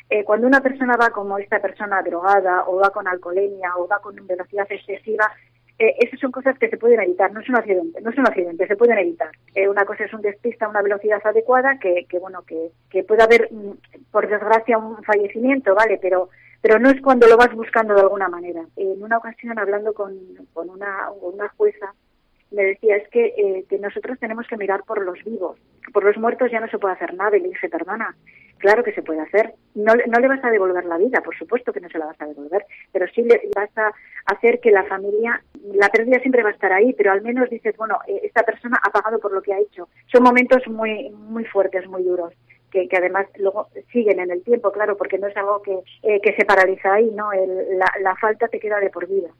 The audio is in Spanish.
Cuando una persona va como esta persona drogada, o va con alcoholemia, o va con velocidad excesiva, esas son cosas que se pueden evitar, no es un accidente, se pueden evitar. Una cosa es un despiste a una velocidad adecuada, que puede haber, por desgracia, un fallecimiento, ¿vale? Pero no es cuando lo vas buscando de alguna manera. En una ocasión, hablando con una jueza, me decía, es que nosotros tenemos que mirar por los vivos, por los muertos ya no se puede hacer nada. Y le dije, perdona, claro que se puede hacer. No le vas a devolver la vida, por supuesto que no se la vas a devolver, pero sí le vas a hacer que la familia, la pérdida siempre va a estar ahí, pero al menos dices, bueno, esta persona ha pagado por lo que ha hecho. Son momentos muy, muy fuertes, muy duros, que además luego siguen en el tiempo, claro, porque no es algo que se paraliza ahí, ¿no? La falta te queda de por vida.